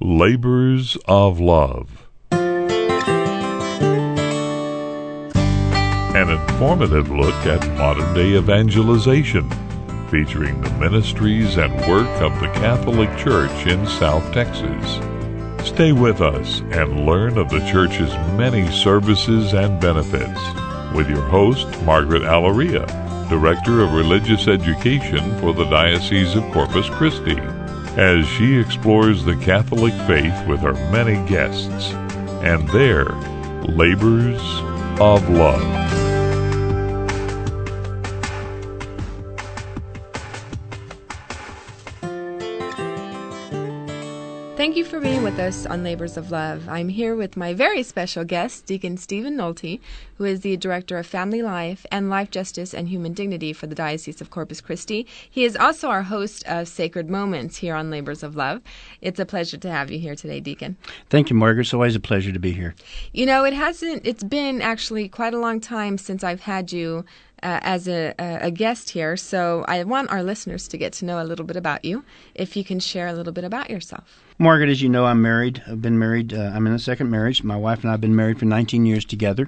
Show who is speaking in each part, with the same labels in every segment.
Speaker 1: Labors of Love. An informative look at modern-day evangelization, featuring the ministries and work of the Catholic Church in South Texas. Stay with us and learn of the Church's many services and benefits with your host, Margaret Alaria, Director of Religious Education for the Diocese of Corpus Christi, as she explores the Catholic faith with her many guests and their labors of love.
Speaker 2: Thank you for being with us on Labors of Love. I'm here with my very special guest, Deacon Stephen Nolte, who is the Director of Family Life and Life Justice and Human Dignity for the Diocese of Corpus Christi. He is also our host of Sacred Moments here on Labors of Love. It's a pleasure to have you here today, Deacon.
Speaker 3: Thank you, Margaret. It's always a pleasure to be here.
Speaker 2: You know, it's been actually quite a long time since I've had you as a guest here, so I want our listeners to get to know a little bit about you, if you can share a little bit about yourself.
Speaker 3: Margaret, as you know, I'm married. I've been married. I'm in a second marriage. My wife and I have been married for 19 years together.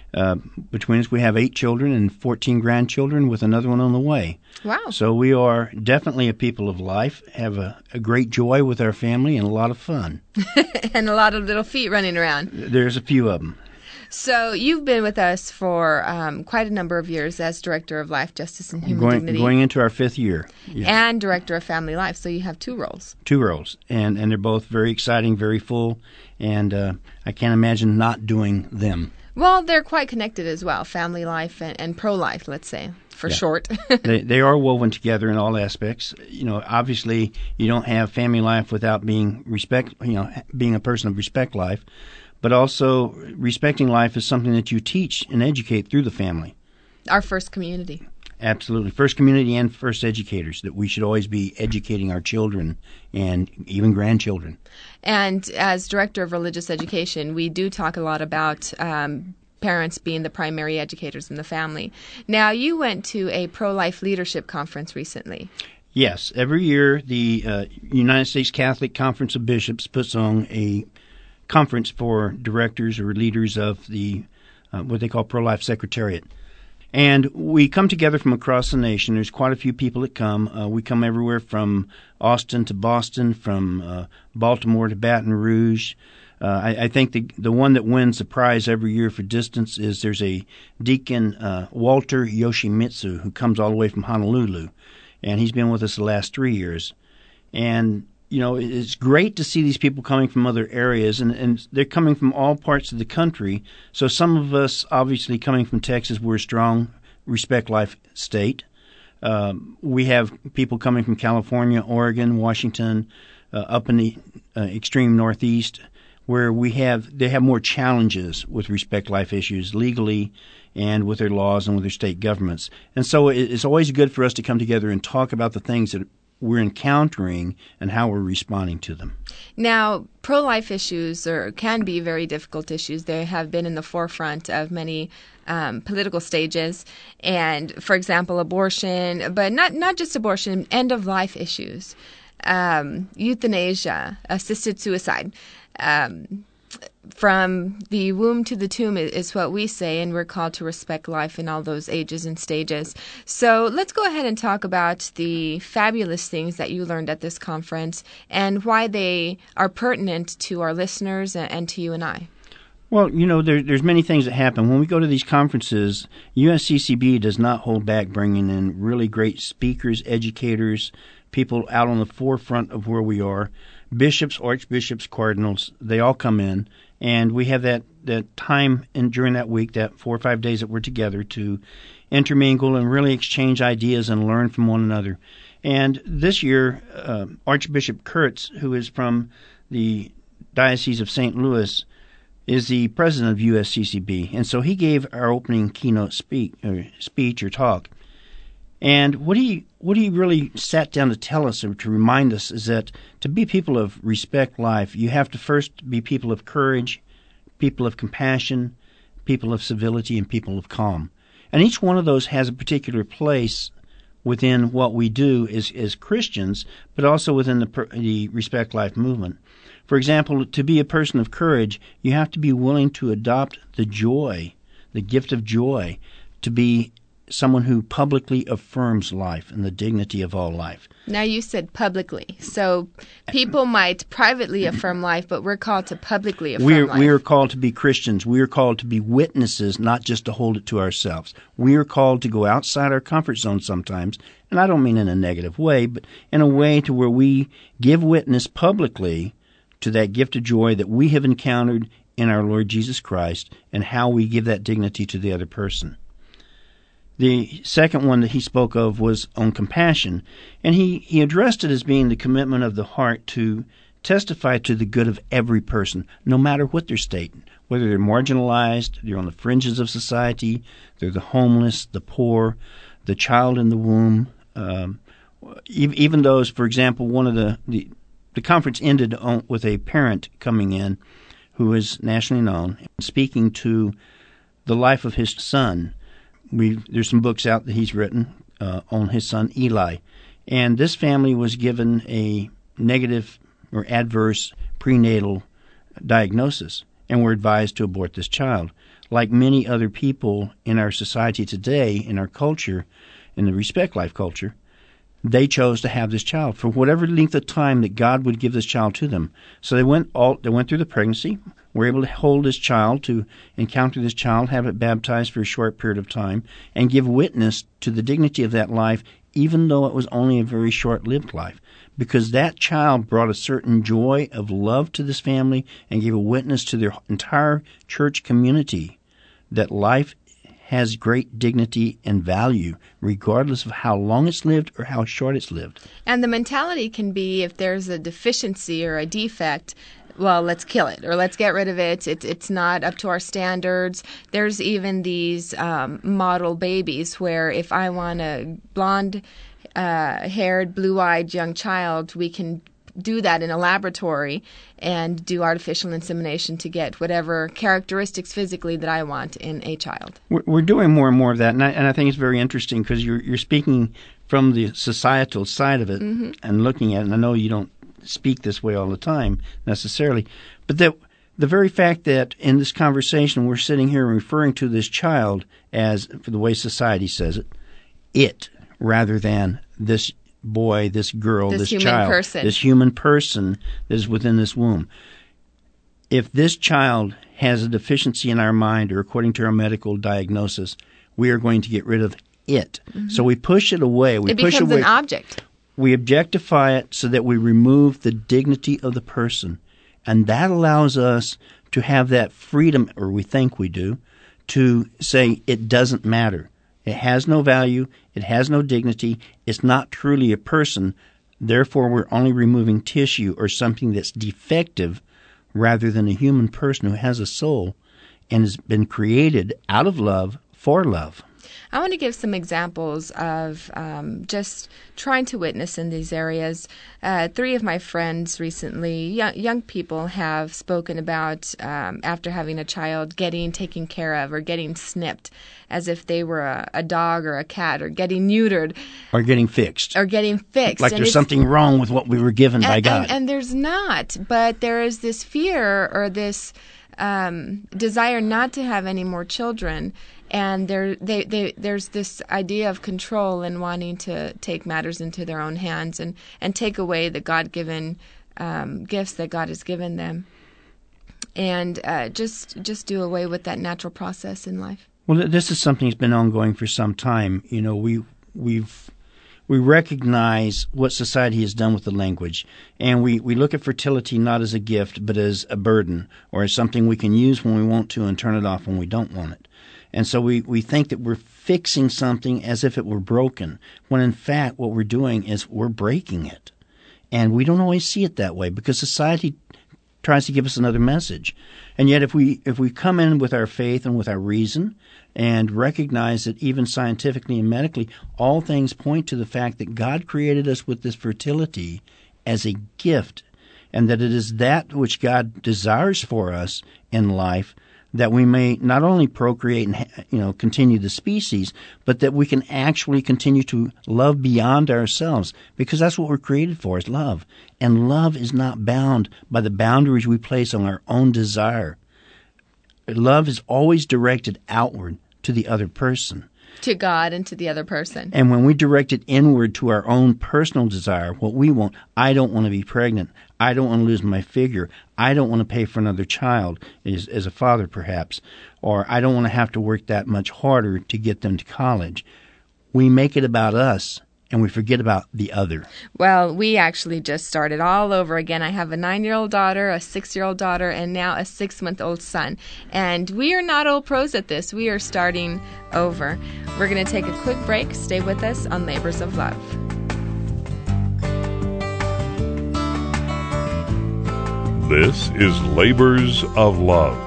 Speaker 3: Between us, we have 8 children and 14 grandchildren, with another one on the way.
Speaker 2: Wow.
Speaker 3: So we are definitely a people of life, have a great joy with our family, and a lot of fun.
Speaker 2: And a lot of little feet running around.
Speaker 3: There's a few of them.
Speaker 2: So you've been with us for quite a number of years as Director of Life, Justice, and Human Dignity.
Speaker 3: Going into our 5th year.
Speaker 2: Yeah. And Director of Family Life, so you have 2 roles.
Speaker 3: 2 roles, and they're both very exciting, very full, and I can't imagine not doing them.
Speaker 2: Well, they're quite connected as well, family life and pro-life, let's say, for short.
Speaker 3: They are woven together in all aspects. You know, obviously, you don't have family life without being being a person of respect life. But also, respecting life is something that you teach and educate through the family.
Speaker 2: Our first community.
Speaker 3: Absolutely. First community and first educators, that we should always be educating our children and even grandchildren.
Speaker 2: And as Director of Religious Education, we do talk a lot about parents being the primary educators in the family. Now, you went to a pro-life leadership conference recently. Yes.
Speaker 3: Every year, the United States Catholic Conference of Bishops puts on a conference for directors or leaders of the what they call pro-life secretariat. And we come together from across the nation. There's quite a few people that come. We come everywhere from Austin to Boston, from Baltimore to Baton Rouge. I think the one that wins the prize every year for distance is there's a Deacon Walter Yoshimitsu, who comes all the way from Honolulu. And he's been with us the last 3 years. And you know, it's great to see these people coming from other areas, and they're coming from all parts of the country. So some of us, obviously coming from Texas, we're a strong respect life state. We have people coming from California, Oregon, Washington, up in the extreme Northeast, where they have more challenges with respect life issues legally and with their laws and with their state governments. And so it's always good for us to come together and talk about the things that we're encountering and how we're responding to them.
Speaker 2: Now, pro-life issues can be very difficult issues. They have been in the forefront of many political stages. And, for example, abortion, but not just abortion, end-of-life issues, euthanasia, assisted suicide. From the womb to the tomb is what we say, and we're called to respect life in all those ages and stages. So let's go ahead and talk about the fabulous things that you learned at this conference and why they are pertinent to our listeners and to you and I.
Speaker 3: Well, you know, there's many things that happen. When we go to these conferences, USCCB does not hold back bringing in really great speakers, educators, people out on the forefront of where we are. Bishops, archbishops, cardinals, they all come in, and we have that time during that week, that 4 or 5 days that we're together, to intermingle and really exchange ideas and learn from one another. And this year, Archbishop Kurtz, who is from the Diocese of St. Louis, is the president of USCCB, and so he gave our opening keynote speech or talk. And what he really sat down to tell us, or to remind us, is that to be people of respect life, you have to first be people of courage, people of compassion, people of civility, and people of calm. And each one of those has a particular place within what we do as Christians, but also within the Respect Life movement. For example, to be a person of courage, you have to be willing to adopt the joy, the gift of joy, to be someone who publicly affirms life and the dignity of all life.
Speaker 2: Now you said publicly. So people might privately affirm life, but we're called to publicly affirm life.
Speaker 3: We are called to be Christians. We are called to be witnesses, not just to hold it to ourselves. We are called to go outside our comfort zone sometimes, and I don't mean in a negative way, but in a way to where we give witness publicly to that gift of joy that we have encountered in our Lord Jesus Christ and how we give that dignity to the other person. The second one that he spoke of was on compassion, and he addressed it as being the commitment of the heart to testify to the good of every person, no matter what their state, whether they're marginalized, they're on the fringes of society, they're the homeless, the poor, the child in the womb, even those, for example, one of the conference ended with a parent coming in who is nationally known, speaking to the life of his son. There's some books out that he's written on his son Eli, and this family was given a negative or adverse prenatal diagnosis and were advised to abort this child. Like many other people in our society today, in our culture, in the Respect Life culture, they chose to have this child for whatever length of time that God would give this child to them. So they went through the pregnancy, were able to hold this child, to encounter this child, have it baptized for a short period of time, and give witness to the dignity of that life, even though it was only a very short-lived life. Because that child brought a certain joy of love to this family and gave a witness to their entire church community that life has great dignity and value, regardless of how long it's lived or how short it's lived.
Speaker 2: And the mentality can be, if there's a deficiency or a defect, well, let's kill it or let's get rid of it. It's not up to our standards. There's even these model babies where if I want a blonde-haired, blue-eyed young child, we can do that in a laboratory and do artificial insemination to get whatever characteristics physically that I want in a child.
Speaker 3: We're doing more and more of that, and I think it's very interesting because you're speaking from the societal side of it and looking at it, and I know you don't speak this way all the time necessarily, but that the very fact that in this conversation we're sitting here referring to this child as, for the way society says it, rather than this boy, this girl, this child, this human person that is within this womb. If this child has a deficiency in our mind or according to our medical diagnosis, we are going to get rid of it. So we push it away.
Speaker 2: It becomes an object.
Speaker 3: We objectify it so that we remove the dignity of the person. And that allows us to have that freedom, or we think we do, to say it doesn't matter. It has no value. It has no dignity. It's not truly a person. Therefore, we're only removing tissue or something that's defective rather than a human person who has a soul and has been created out of love for love.
Speaker 2: I want to give some examples of just trying to witness in these areas. 3 of my friends recently, young people, have spoken about after having a child taken care of or getting snipped as if they were a dog or a cat, or getting neutered.
Speaker 3: Or getting fixed.
Speaker 2: Like
Speaker 3: there's something wrong with what we were given by God.
Speaker 2: And there's not, but there is this fear or this desire not to have any more children. And there's this idea of control and wanting to take matters into their own hands and take away the God-given gifts that God has given them, and just do away with that natural process in life.
Speaker 3: Well, this is something that's been ongoing for some time. You know, we recognize what society has done with the language, and we look at fertility not as a gift but as a burden, or as something we can use when we want to and turn it off when we don't want it. And so we think that we're fixing something as if it were broken, when in fact what we're doing is we're breaking it. And we don't always see it that way because society tries to give us another message. And yet if we come in with our faith and with our reason and recognize that even scientifically and medically all things point to the fact that God created us with this fertility as a gift, and that it is that which God desires for us in life, that we may not only procreate and continue the species, but that we can actually continue to love beyond ourselves, because that's what we're created for, is love. And love is not bound by the boundaries we place on our own desire. Love is always directed outward to the other person.
Speaker 2: To God and to the other person.
Speaker 3: And when we direct it inward to our own personal desire, what we want, I don't want to be pregnant. I don't want to lose my figure. I don't want to pay for another child as a father, perhaps. Or I don't want to have to work that much harder to get them to college. We make it about us, and we forget about the other.
Speaker 2: Well, we actually just started all over again. I have a 9-year-old daughter, a 6-year-old daughter, and now a 6-month-old son. And we are not old pros at this. We are starting over. We're going to take a quick break. Stay with us on Labors of Love.
Speaker 1: This is Labors of Love.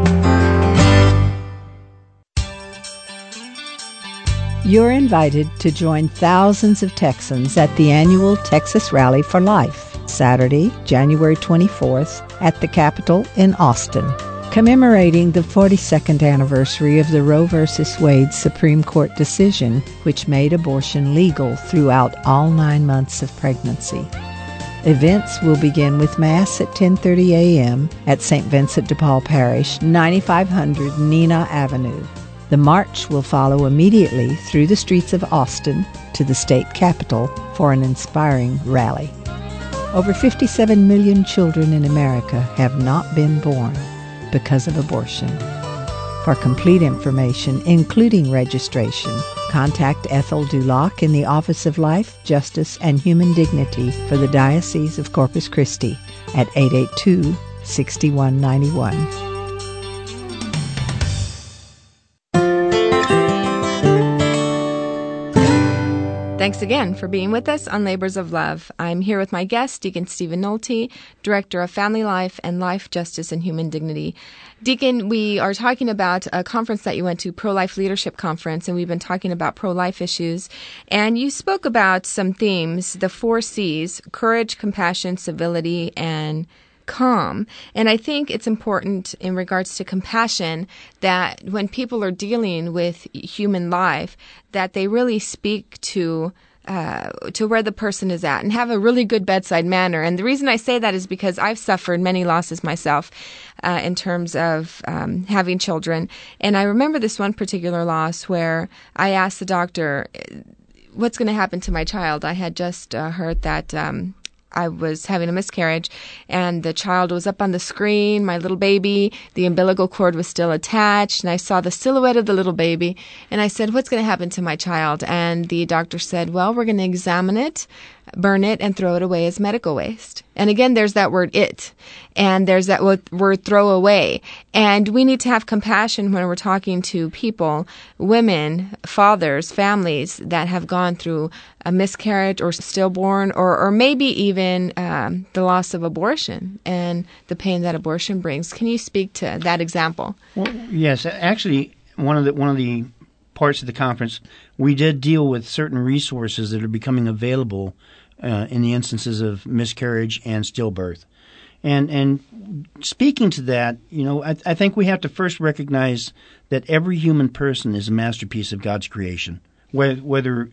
Speaker 4: You're invited to join thousands of Texans at the annual Texas Rally for Life, Saturday, January 24th, at the Capitol in Austin, commemorating the 42nd anniversary of the Roe v. Wade Supreme Court decision, which made abortion legal throughout all 9 months of pregnancy. Events will begin with Mass at 10:30 a.m. at St. Vincent de Paul Parish, 9500 Neenah Avenue. The march will follow immediately through the streets of Austin to the state capitol for an inspiring rally. Over 57 million children in America have not been born because of abortion. For complete information, including registration, contact Ethel Duloc in the Office of Life, Justice, and Human Dignity for the Diocese of Corpus Christi at 882-6191.
Speaker 2: Thanks again for being with us on Labors of Love. I'm here with my guest, Deacon Stephen Nolte, Director of Family Life and Life, Justice, and Human Dignity. Deacon, we are talking about a conference that you went to, Pro-Life Leadership Conference, and we've been talking about pro-life issues. And you spoke about some themes, the 4 C's, courage, compassion, civility, and calm. And I think it's important in regards to compassion that when people are dealing with human life, that they really speak to where the person is at and have a really good bedside manner. And the reason I say that is because I've suffered many losses myself in terms of having children. And I remember this one particular loss where I asked the doctor, what's going to happen to my child? I had just heard that I was having a miscarriage, and the child was up on the screen, my little baby. The umbilical cord was still attached, and I saw the silhouette of the little baby. And I said, what's going to happen to my child? And the doctor said, well, we're going to examine it, burn it, and throw it away as medical waste. And again, there's that word it, and there's that word throw away. And we need to have compassion when we're talking to people, women, fathers, families that have gone through a miscarriage or stillborn, or maybe even the loss of abortion and the pain that abortion brings. Can you speak to that example?
Speaker 3: Well, yes, actually, one of the parts of the conference, we did deal with certain resources that are becoming available in the instances of miscarriage and stillbirth. And speaking to that, I think we have to first recognize that every human person is a masterpiece of God's creation. Whether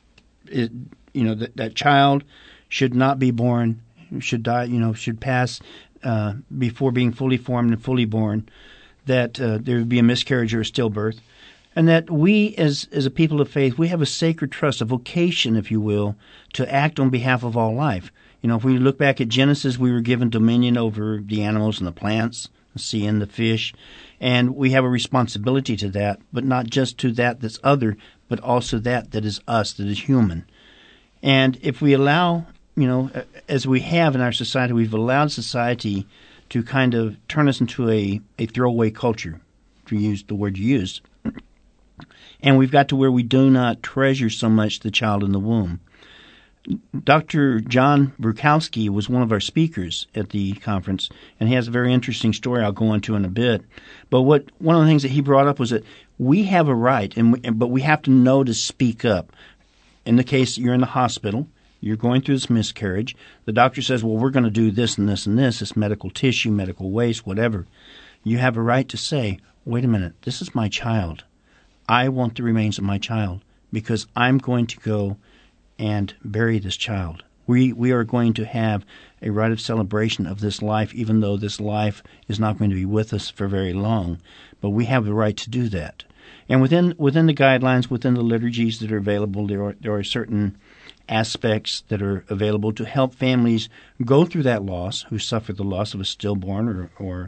Speaker 3: that child should not be born, should die, should pass before being fully formed and fully born, that there would be a miscarriage or a stillbirth. And that we, as a people of faith, we have a sacred trust, a vocation, if you will, to act on behalf of all life. If we look back at Genesis, we were given dominion over the animals and the plants, the sea and the fish. And we have a responsibility to that, but not just to that that's other, but also that is us, that is human. And if we allow, as we have in our society, we've allowed society to kind of turn us into a throwaway culture, to use the word you used. And we've got to where we do not treasure so much the child in the womb. Dr. John Brukowski was one of our speakers at the conference, and he has a very interesting story I'll go into in a bit. But one of the things that he brought up was that we have a right, but we have to know to speak up. In the case you're in the hospital, you're going through this miscarriage, the doctor says, well, we're going to do this and this and this medical tissue, medical waste, whatever. You have a right to say, wait a minute, this is my child. I want the remains of my child because I'm going to go and bury this child. We are going to have a rite of celebration of this life, even though this life is not going to be with us for very long. But we have the right to do that. And within the guidelines, within the liturgies that are available, there are certain aspects that are available to help families go through that loss, who suffer the loss of a stillborn or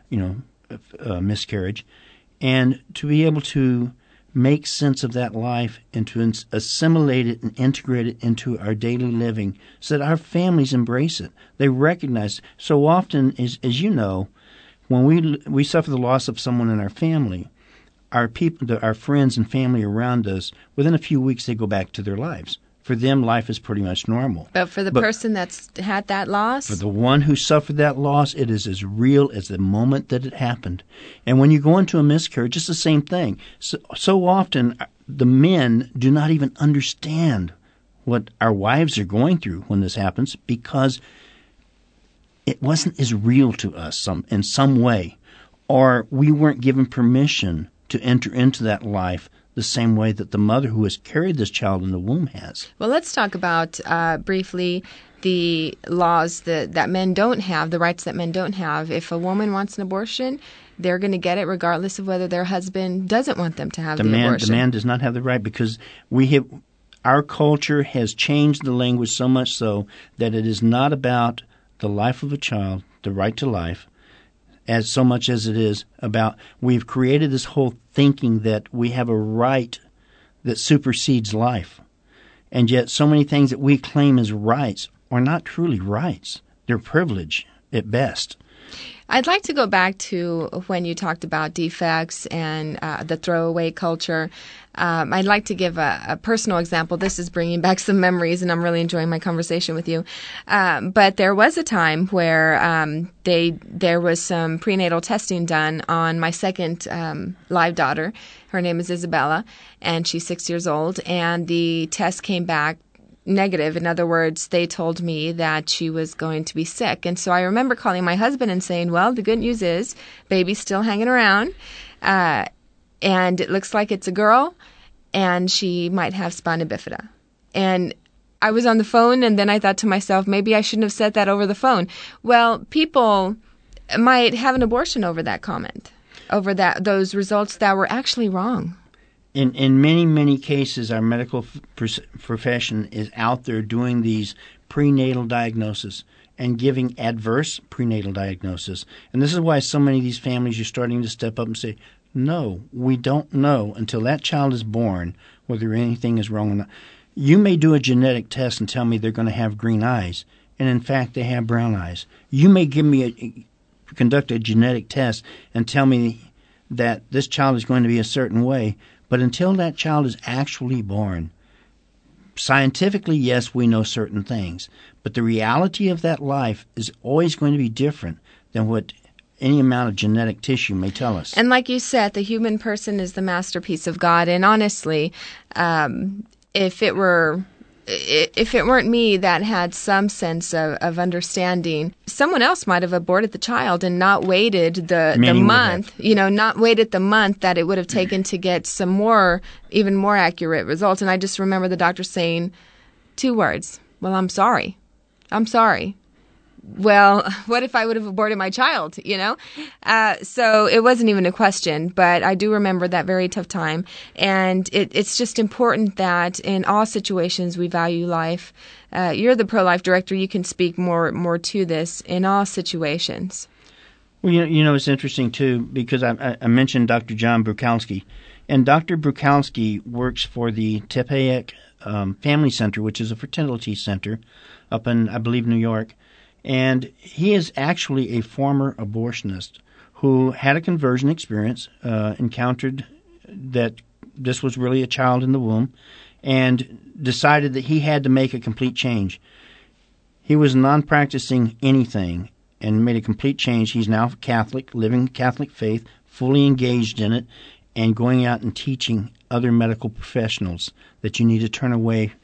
Speaker 3: a miscarriage, and to be able to make sense of that life and to assimilate it and integrate it into our daily living so that our families embrace it. They recognize so often, as you know, when we suffer the loss of someone in our family, our people, our friends and family around us, within a few weeks they go back to their lives. For them, life is pretty much normal.
Speaker 2: But for the person that's had that loss?
Speaker 3: For the one who suffered that loss, it is as real as the moment that it happened. And when you go into a miscarriage, it's the same thing. So often, the men do not even understand what our wives are going through when this happens because it wasn't as real to us in some way, or we weren't given permission to enter into that life the same way that the mother who has carried this child in the womb has.
Speaker 2: Well, let's talk about briefly the laws that men don't have, the rights that men don't have. If a woman wants an abortion, they're going to get it regardless of whether their husband doesn't want them to have the abortion.
Speaker 3: The man does not have the right because our culture has changed the language so much so that it is not about the life of a child, the right to life, as so much as it is about we've created this whole thinking that we have a right that supersedes life. And yet so many things that we claim as rights are not truly rights. They're privilege at best.
Speaker 2: I'd like to go back to when you talked about defects and the throwaway culture. I'd like to give a personal example. This is bringing back some memories, and I'm really enjoying my conversation with you. But there was a time where there was some prenatal testing done on my second live daughter. Her name is Isabella, and she's 6 years old. And the test came back negative. In other words, they told me that she was going to be sick. And so I remember calling my husband and saying, well, the good news is baby's still hanging around, and it looks like it's a girl, and she might have spina bifida. And I was on the phone, and then I thought to myself, maybe I shouldn't have said that over the phone. Well, people might have an abortion over that comment, over those results that were actually wrong.
Speaker 3: In many, many cases, our medical profession is out there doing these prenatal diagnoses and giving adverse prenatal diagnosis. And this is why so many of these families are starting to step up and say, no, we don't know until that child is born whether anything is wrong or not. You may do a genetic test and tell me they're going to have green eyes, and in fact they have brown eyes. You may conduct a genetic test and tell me that this child is going to be a certain way, but until that child is actually born, scientifically, yes, we know certain things, but the reality of that life is always going to be different than what any amount of genetic tissue may tell us.
Speaker 2: And like you said, the human person is the masterpiece of God. And honestly, if it weren't me that had some sense of understanding, someone else might have aborted the child and not waited the month, not waited the month that it would have taken to get some even more accurate results. And I just remember the doctor saying 2 words, well, I'm sorry. I'm sorry. Well, what if I would have aborted my child, So it wasn't even a question, but I do remember that very tough time. And it's just important that in all situations we value life. You're the pro-life director. You can speak more to this in all situations.
Speaker 3: Well, it's interesting, too, because I mentioned Dr. John Bruchalski. And Dr. Bruchalski works for the Tepeyac Family Center, which is a fertility center up in, I believe, New York. And he is actually a former abortionist who had a conversion experience, encountered that this was really a child in the womb, and decided that he had to make a complete change. He was non-practicing anything and made a complete change. He's now Catholic, living Catholic faith, fully engaged in it, and going out and teaching other medical professionals that you need to turn away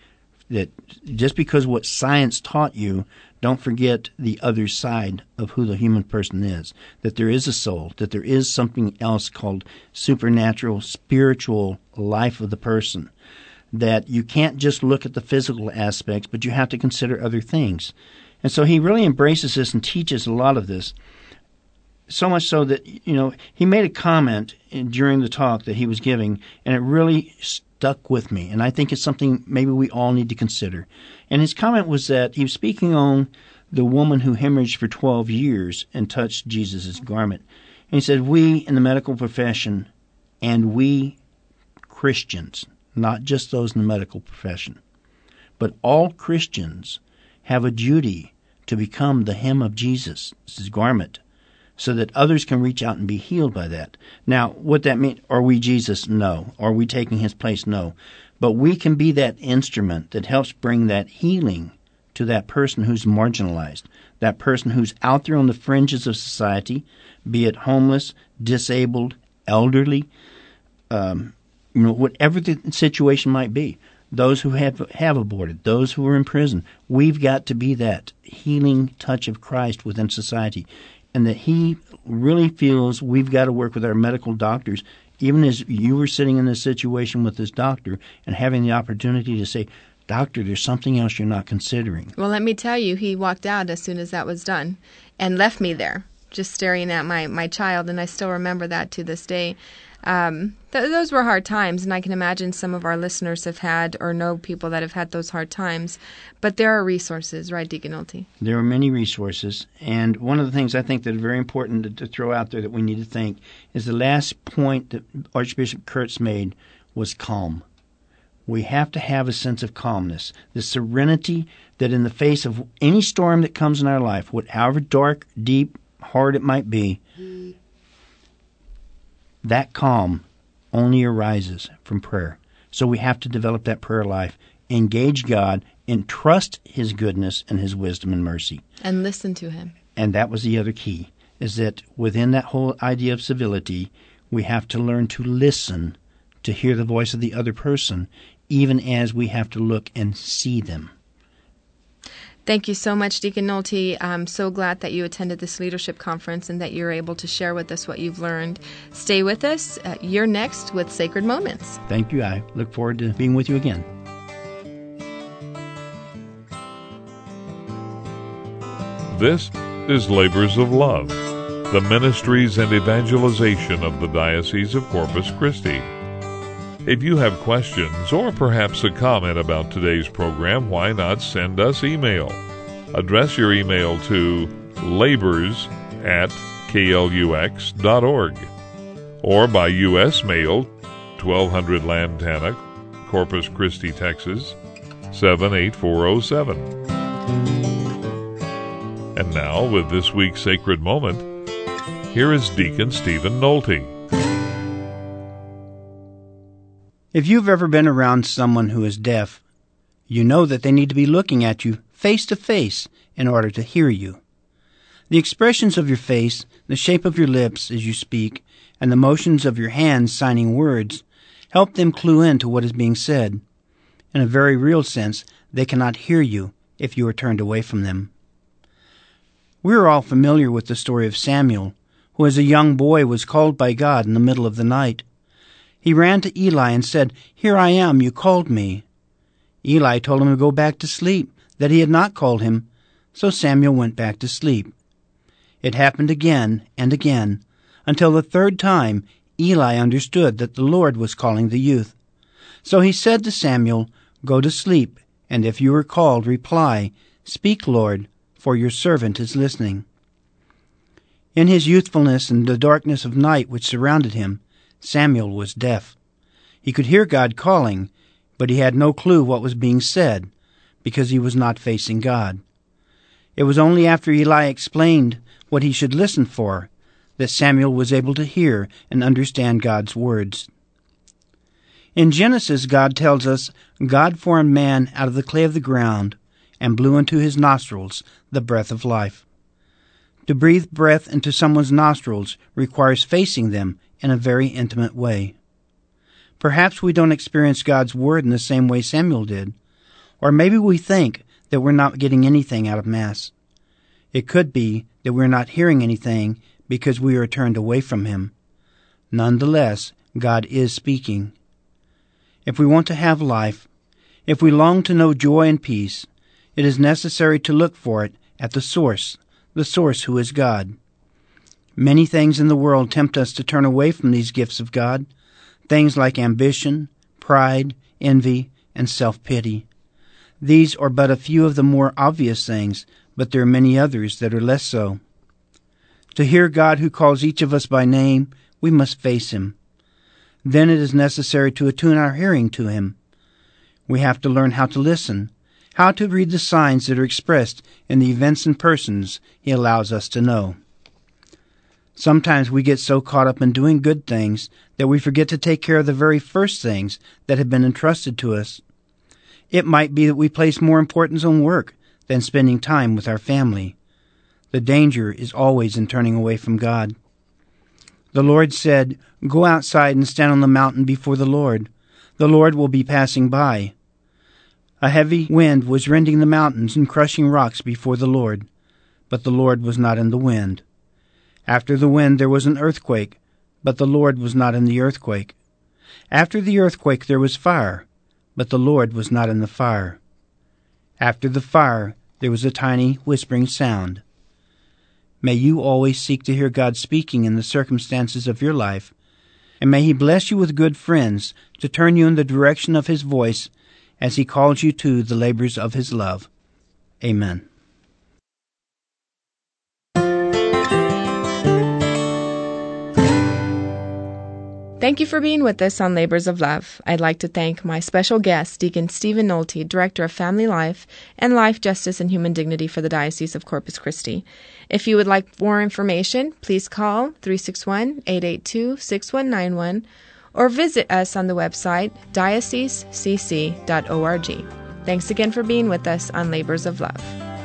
Speaker 3: that just because what science taught you, don't forget the other side of who the human person is, that there is a soul, that there is something else called supernatural, spiritual life of the person, that you can't just look at the physical aspects, but you have to consider other things. And so he really embraces this and teaches a lot of this, so much so that, he made a comment during the talk that he was giving, and it really stuck with me, and I think it's something maybe we all need to consider. And his comment was that he was speaking on the woman who hemorrhaged for 12 years and touched Jesus' garment. And he said, we in the medical profession, and we Christians, not just those in the medical profession, but all Christians have a duty to become the hem of Jesus' garment, so that others can reach out and be healed by that. Now, what that means, are we Jesus? No. Are we taking his place? No. But we can be that instrument that helps bring that healing to that person who's marginalized, that person who's out there on the fringes of society, be it homeless, disabled, elderly, whatever the situation might be. Those who have aborted, those who are in prison. We've got to be that healing touch of Christ within society. And that he really feels we've got to work with our medical doctors, even as you were sitting in this situation with this doctor and having the opportunity to say, doctor, there's something else you're not considering.
Speaker 2: Well, let me tell you, he walked out as soon as that was done and left me there, just staring at my child, and I still remember that to this day. Those were hard times, and I can imagine some of our listeners have had or know people that have had those hard times. But there are resources, right, Deacon Nolte?
Speaker 3: There are many resources, and one of the things I think that are very important to throw out there that we need to think is the last point that Archbishop Kurtz made was calm. We have to have a sense of calmness, the serenity that in the face of any storm that comes in our life, however dark, deep, hard it might be, that calm only arises from prayer. So we have to develop that prayer life, engage God, and trust his goodness and his wisdom and mercy.
Speaker 2: And listen to him.
Speaker 3: And that was the other key, is that within that whole idea of civility, we have to learn to listen, to hear the voice of the other person, even as we have to look and see them.
Speaker 2: Thank you so much, Deacon Nolte. I'm so glad that you attended this leadership conference and that you're able to share with us what you've learned. Stay with us. You're next with Sacred Moments.
Speaker 3: Thank you. I look forward to being with you again.
Speaker 1: This is Labors of Love, the ministries and evangelization of the Diocese of Corpus Christi. If you have questions or perhaps a comment about today's program, why not send us email? Address your email to labors@klux.org or by U.S. mail, 1200 Lantana, Corpus Christi, Texas, 78407. And now, with this week's Sacred Moment, here is Deacon Stephen Nolte.
Speaker 3: If you've ever been around someone who is deaf, you know that they need to be looking at you face to face in order to hear you. The expressions of your face, the shape of your lips as you speak, and the motions of your hands signing words help them clue in to what is being said. In a very real sense, they cannot hear you if you are turned away from them. We are all familiar with the story of Samuel, who as a young boy was called by God in the middle of the night. He ran to Eli and said, "Here I am, you called me." Eli told him to go back to sleep, that he had not called him, so Samuel went back to sleep. It happened again and again, until the third time Eli understood that the Lord was calling the youth. So he said to Samuel, "Go to sleep, and if you are called, reply, 'Speak, Lord, for your servant is listening.'" In his youthfulness and the darkness of night which surrounded him, Samuel was deaf. He could hear God calling, but he had no clue what was being said, because he was not facing God. It was only after Eli explained what he should listen for that Samuel was able to hear and understand God's words. In Genesis, God tells us, God formed man out of the clay of the ground and blew into his nostrils the breath of life. To breathe breath into someone's nostrils requires facing them in a very intimate way. Perhaps we don't experience God's word in the same way Samuel did. Or maybe we think that we're not getting anything out of Mass. It could be that we're not hearing anything because we are turned away from Him. Nonetheless, God is speaking. If we want to have life, if we long to know joy and peace, it is necessary to look for it at the source who is God. Many things in the world tempt us to turn away from these gifts of God, things like ambition, pride, envy, and self-pity. These are but a few of the more obvious things, but there are many others that are less so. To hear God who calls each of us by name, we must face Him. Then it is necessary to attune our hearing to Him. We have to learn how to listen, how to read the signs that are expressed in the events and persons He allows us to know. Sometimes we get so caught up in doing good things that we forget to take care of the very first things that have been entrusted to us. It might be that we place more importance on work than spending time with our family. The danger is always in turning away from God. The Lord said, "Go outside and stand on the mountain before the Lord. The Lord will be passing by." A heavy wind was rending the mountains and crushing rocks before the Lord, but the Lord was not in the wind. After the wind there was an earthquake, but the Lord was not in the earthquake. After the earthquake there was fire, but the Lord was not in the fire. After the fire there was a tiny whispering sound. May you always seek to hear God speaking in the circumstances of your life, and may He bless you with good friends to turn you in the direction of His voice as He calls you to the labors of His love. Amen.
Speaker 2: Thank you for being with us on Labors of Love. I'd like to thank my special guest, Deacon Stephen Nolte, Director of Family Life and Life, Justice, and Human Dignity for the Diocese of Corpus Christi. If you would like more information, please call 361-882-6191 or visit us on the website diocesecc.org. Thanks again for being with us on Labors of Love.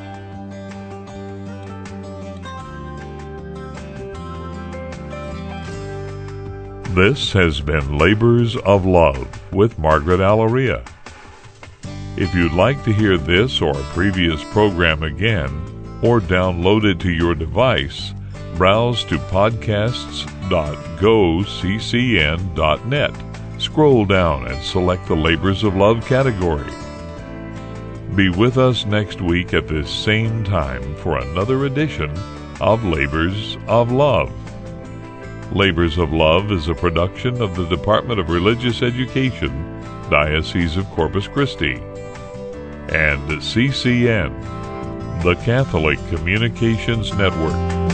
Speaker 1: This has been Labors of Love with Margaret Alaria. If you'd like to hear this or a previous program again, or download it to your device, browse to podcasts.goccn.net. Scroll down and select the Labors of Love category. Be with us next week at this same time for another edition of Labors of Love. Labors of Love is a production of the Department of Religious Education, Diocese of Corpus Christi, and CCN, the Catholic Communications Network.